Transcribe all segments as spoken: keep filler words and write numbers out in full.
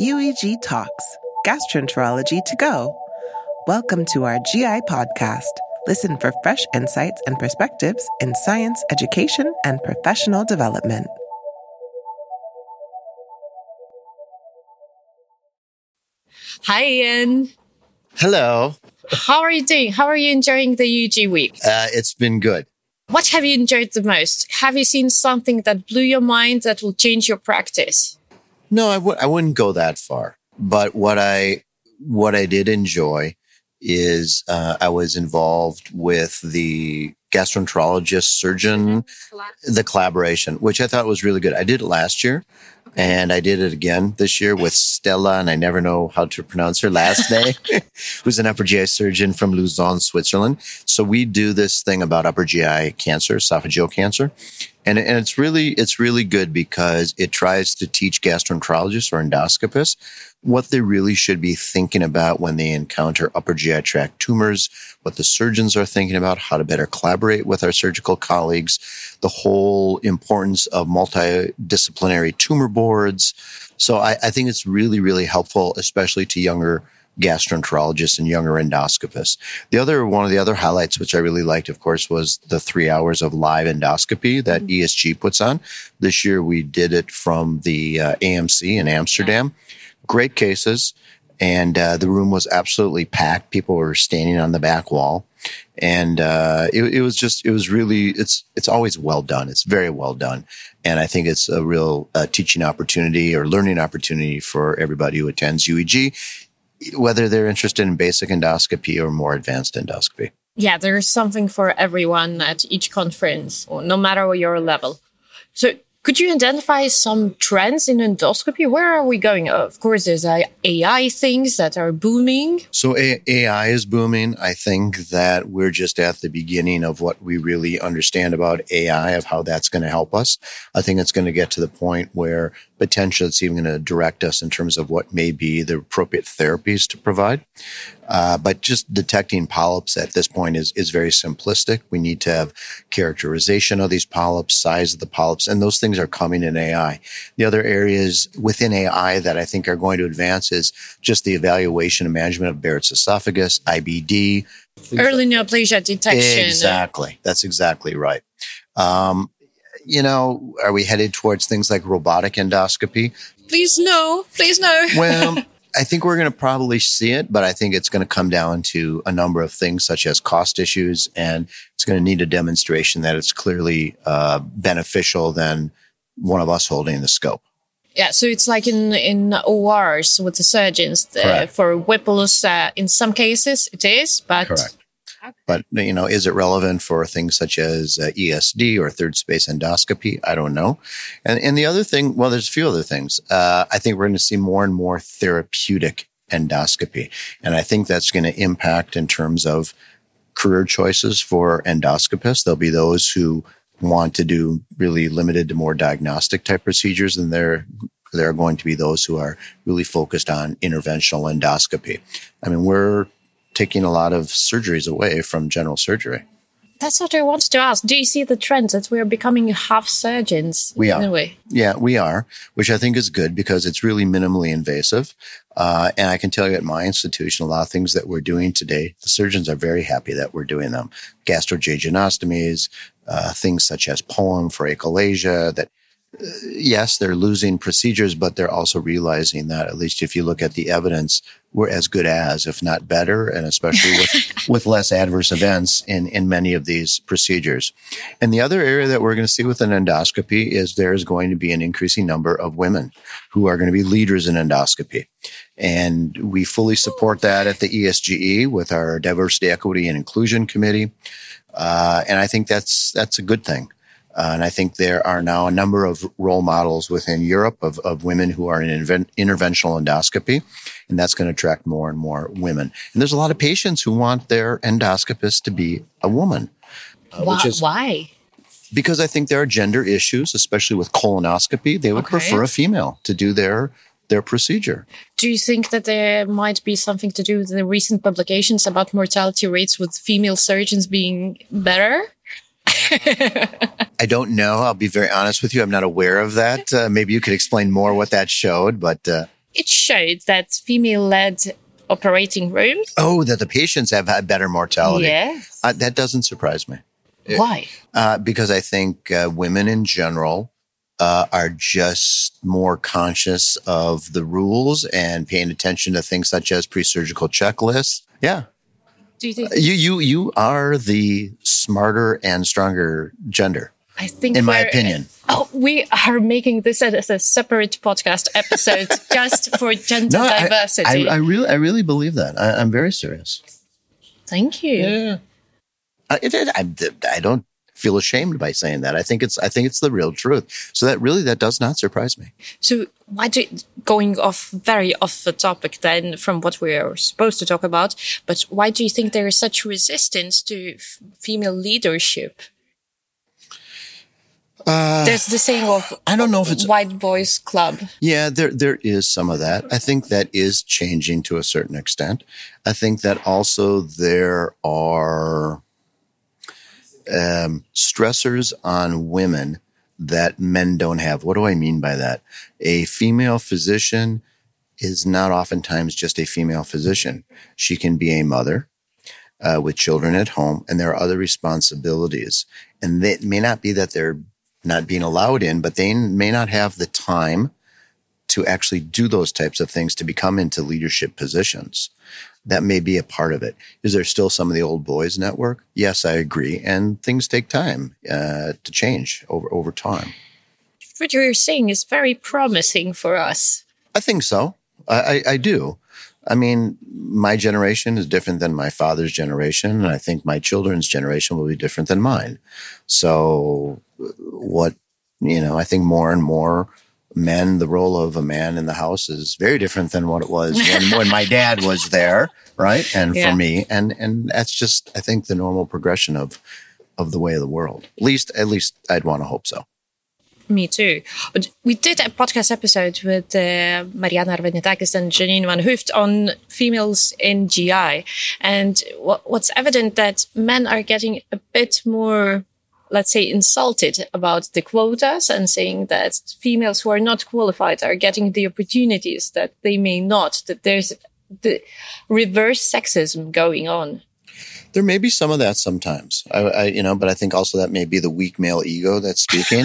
U E G Talks, Gastroenterology to Go. Welcome to our G I podcast. Listen for fresh insights and perspectives in science, education, and professional development. Hi, Ian. Hello. How are you doing? How are you enjoying the U E G week? Uh, it's been good. What have you enjoyed the most? Have you seen something that blew your mind that will change your practice? No, I w- I wouldn't go that far. But what I what I did enjoy is uh, I was involved with the gastroenterologist surgeon, the collaboration, which I thought was really good. I did it last year, and I did it again this year with Stella, and I never know how to pronounce her last name, who's an upper G I surgeon from Lausanne, Switzerland. So we do this thing about upper G I cancer, esophageal cancer. And, and it's really, it's really good because it tries to teach gastroenterologists or endoscopists what they really should be thinking about when they encounter upper G I tract tumors, what the surgeons are thinking about, how to better collaborate with our surgical colleagues, the whole importance of multidisciplinary tumor boards. So I, I think it's really, really helpful, especially to younger gastroenterologists and younger endoscopists. The other, one of the other highlights, which I really liked, of course, was the three hours of live endoscopy that mm-hmm. E S G puts on. This year, we did it from the uh, A M C in Amsterdam. Yeah. Great cases. And uh, the room was absolutely packed. People were standing on the back wall. And uh, it, it was just, it was really, it's it's always well done. It's very well done. And I think it's a real uh, teaching opportunity or learning opportunity for everybody who attends U E G, whether they're interested in basic endoscopy or more advanced endoscopy. Yeah, there's something for everyone at each conference, or no matter your level. So could you identify some trends in endoscopy? Where are we going? Of course, there's A I things that are booming. So A I is booming. I think that we're just at the beginning of what we really understand about A I, of how that's going to help us. I think it's going to get to the point where potentially it's even going to direct us in terms of what may be the appropriate therapies to provide. Uh, but just detecting polyps at this point is, is very simplistic. We need to have characterization of these polyps, size of the polyps, and those things are coming in A I. The other areas within A I that I think are going to advance is just the evaluation and management of Barrett's esophagus, I B D. Early neoplasia detection. Exactly. That's exactly right. Um, you know, are we headed towards things like robotic endoscopy? Please no. Please no. Well, I think we're going to probably see it, but I think it's going to come down to a number of things such as cost issues, and it's going to need a demonstration that it's clearly uh, beneficial than one of us holding the scope. Yeah, so it's like in, in O Rs with the surgeons. Uh, for Whipple's, uh, in some cases it is, but... Correct. But, you know, is it relevant for things such as uh, E S D or third space endoscopy? I don't know. And and the other thing, well, there's a few other things. Uh, I think we're going to see more and more therapeutic endoscopy. And I think that's going to impact in terms of career choices for endoscopists. There'll be those who want to do really limited to more diagnostic type procedures, and there, there are going to be those who are really focused on interventional endoscopy. I mean, we're taking a lot of surgeries away from general surgery. That's what I wanted to ask. Do you see the trend that we're becoming half surgeons? We are. In a way? Yeah, we are, which I think is good because it's really minimally invasive. Uh, and I can tell you at my institution, a lot of things that we're doing today, the surgeons are very happy that we're doing them. Gastrojejunostomies, uh, things such as P O E M for achalasia, that Uh, yes, they're losing procedures, but they're also realizing that, at least if you look at the evidence, we're as good as, if not better, and especially with, with less adverse events in, in many of these procedures. And the other area that we're going to see with an endoscopy is there's going to be an increasing number of women who are going to be leaders in endoscopy. And we fully support that at the E S G E with our Diversity, Equity, and Inclusion Committee. Uh, and I think that's that's a good thing. Uh, and I think there are now a number of role models within Europe of, of women who are in inven- interventional endoscopy, and that's going to attract more and more women. And there's a lot of patients who want their endoscopist to be a woman. Uh, Why? Which is, why? Because I think there are gender issues, especially with colonoscopy. They would okay. prefer a female to do their their procedure. Do you think that there might be something to do with the recent publications about mortality rates with female surgeons being better? I don't know. I'll be very honest with you. I'm not aware of that. Uh, maybe you could explain more what that showed, but... Uh... it showed that female-led operating rooms. Oh, that the patients have had better mortality. Yeah. Uh, that doesn't surprise me. Why? Uh, because I think uh, women in general uh, are just more conscious of the rules and paying attention to things such as pre-surgical checklists. Yeah. Do you think You you you are the smarter and stronger gender, I think in my we're- opinion. Oh, we are making this as a separate podcast episode just for gender I- diversity. I, I really I really believe that. I, I'm very serious. Thank you. Yeah. I, it, it, I, I don't feel ashamed by saying that. I think it's I think it's the real truth. So that really that does not surprise me. So why do going off very off the topic then from what we are supposed to talk about, but why do you think there is such resistance to f- female leadership? Uh, There's the saying of I don't know if it's white boys club. Yeah, there there is some of that. I think that is changing to a certain extent. I think that also there are um, stressors on women that men don't have. What do I mean by that? A female physician is not oftentimes just a female physician. She can be a mother uh, with children at home, and there are other responsibilities. And it may not be that they're not being allowed in, but they may not have the time to actually do those types of things to become into leadership positions. That may be a part of it. Is there still some of the old boys network? Yes, I agree. And things take time uh, to change over, over time. What you're saying is very promising for us. I think so. I, I, I do. I mean, my generation is different than my father's generation, and I think my children's generation will be different than mine. So what, you know, I think more and more men, the role of a man in the house is very different than what it was when, when my dad was there, right? And Yeah. for me, and, and that's just, I think, the normal progression of, of the way of the world. At least, at least I'd want to hope so. Me too. But we did a podcast episode with uh, Mariana Arvanitakis and Janine Van Hooft on females in G I. And what, what's evident that men are getting a bit more, let's say, insulted about the quotas and saying that females who are not qualified are getting the opportunities that they may not, that there's the reverse sexism going on. There may be some of that sometimes, I, I, you know, but I think also that may be the weak male ego that's speaking.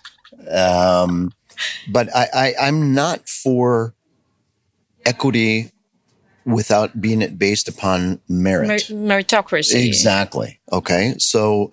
Um, but I, I, I'm not for equity without being it based upon merit. Mer- meritocracy. Exactly. Okay. So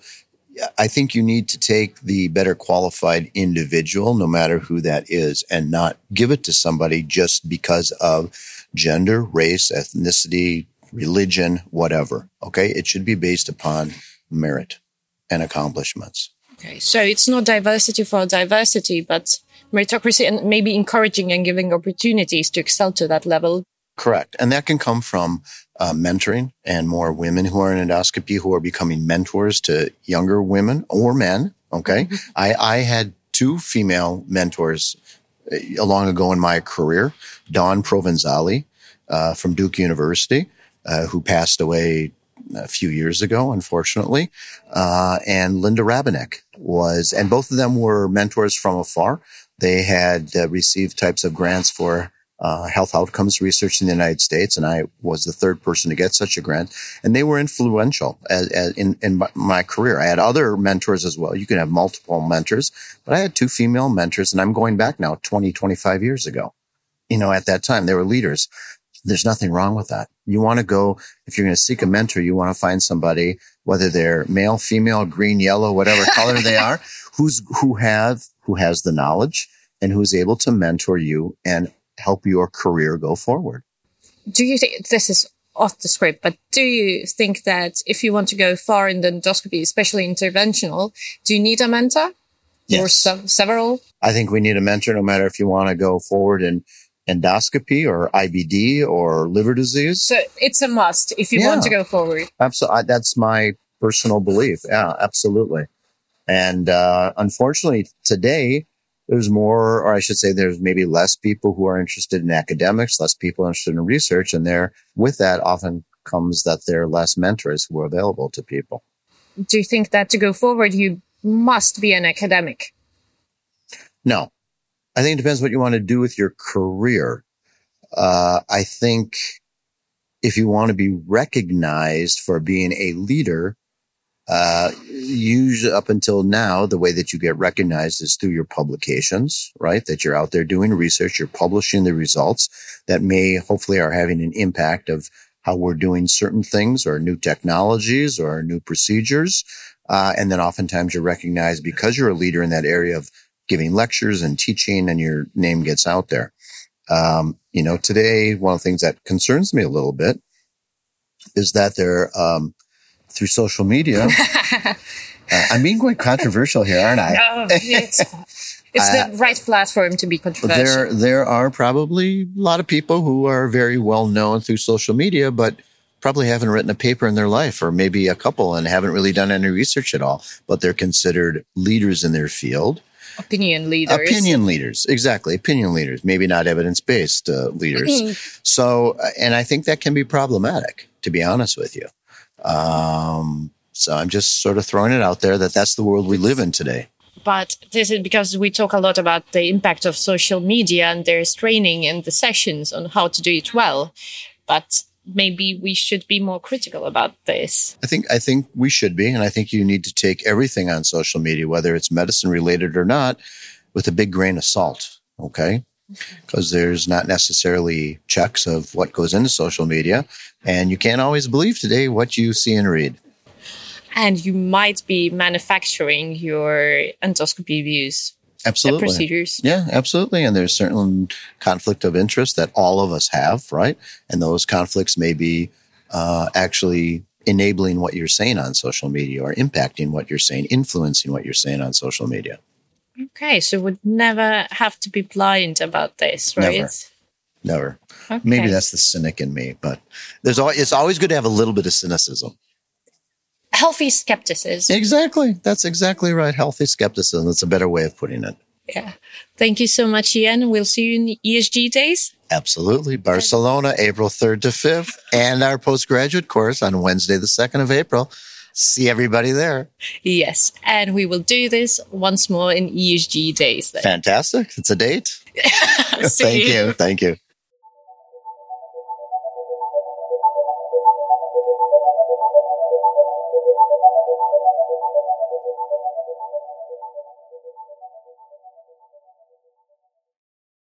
I think you need to take the better qualified individual, no matter who that is, and not give it to somebody just because of gender, race, ethnicity, religion, whatever. Okay. It should be based upon merit and accomplishments. Okay, so it's not diversity for diversity, but meritocracy and maybe encouraging and giving opportunities to excel to that level. Correct. And that can come from uh, mentoring and more women who are in endoscopy who are becoming mentors to younger women or men. Okay. Mm-hmm. I, I had two female mentors uh, long ago in my career, Dawn Provenzali uh, from Duke University, uh, who passed away a few years ago, unfortunately, uh, and Linda Rabinek was, and both of them were mentors from afar. They had uh, received types of grants for uh, health outcomes research in the United States, and I was the third person to get such a grant. And they were influential as, as in, in my career. I had other mentors as well. You can have multiple mentors, but I had two female mentors, and I'm going back now twenty, twenty-five years ago. You know, at that time, they were leaders. There's nothing wrong with that. You want to go, if you're going to seek a mentor, you want to find somebody, whether they're male, female, green, yellow, whatever color they are, who's, who have, who has the knowledge and who's able to mentor you and help your career go forward. Do you think, this is off the script, but do you think that if you want to go far in the endoscopy, especially interventional, do you need a mentor? Yes. Or se- several? I think we need a mentor no matter if you want to go forward in endoscopy or I B D or liver disease. So it's a must if you Yeah. want to go forward. Absolutely. That's my personal belief. Yeah, absolutely. And, uh, unfortunately today there's more, or I should say there's maybe less people who are interested in academics, less people interested in research. And there, with that often comes that there are less mentors who are available to people. Do you think that to go forward, you must be an academic? No. I think it depends what you want to do with your career. Uh, I think if you want to be recognized for being a leader, uh, usually up until now, the way that you get recognized is through your publications, right? That you're out there doing research, you're publishing the results that may hopefully are having an impact of how we're doing certain things or new technologies or new procedures. Uh, and then oftentimes you're recognized because you're a leader in that area of giving lectures and teaching, and your name gets out there. Um, you know, today, one of the things that concerns me a little bit is that there, um, through social media, uh, I'm being quite controversial here, aren't I? No, it's, it's the uh, right platform to be controversial. There, there are probably a lot of people who are very well known through social media, but probably haven't written a paper in their life, or maybe a couple, and haven't really done any research at all, but they're considered leaders in their field. Opinion leaders. Opinion leaders. Exactly. Opinion leaders. Maybe not evidence-based uh, leaders. So, and I think that can be problematic, to be honest with you. Um, so I'm just sort of throwing it out there that that's the world we live in today. But this is because we talk a lot about the impact of social media, and there's training in the sessions on how to do it well. But maybe we should be more critical about this. I think, I think we should be. And I think you need to take everything on social media, whether it's medicine related or not, with a big grain of salt. Okay. Because okay. There's not necessarily checks of what goes into social media, and you can't always believe today what you see and read. And you might be manufacturing your endoscopy views. Absolutely. The procedures. Yeah, absolutely. And there's certain conflict of interest that all of us have, right? And those conflicts may be uh, actually enabling what you're saying on social media, or impacting what you're saying, influencing what you're saying on social media. Okay, so we'd never have to be blind about this, right? Never. Never. Okay. Maybe that's the cynic in me, but there's always, it's always good to have a little bit of cynicism. Healthy skepticism. Exactly. That's exactly right. Healthy skepticism. That's a better way of putting it. Yeah. Thank you so much, Ian. We'll see you in E S G days. Absolutely. Barcelona, April third to fifth, and our postgraduate course on Wednesday, the second of April. See everybody there. Yes. And we will do this once more in E S G days. Then. Fantastic. It's a date. Thank you. you. Thank you.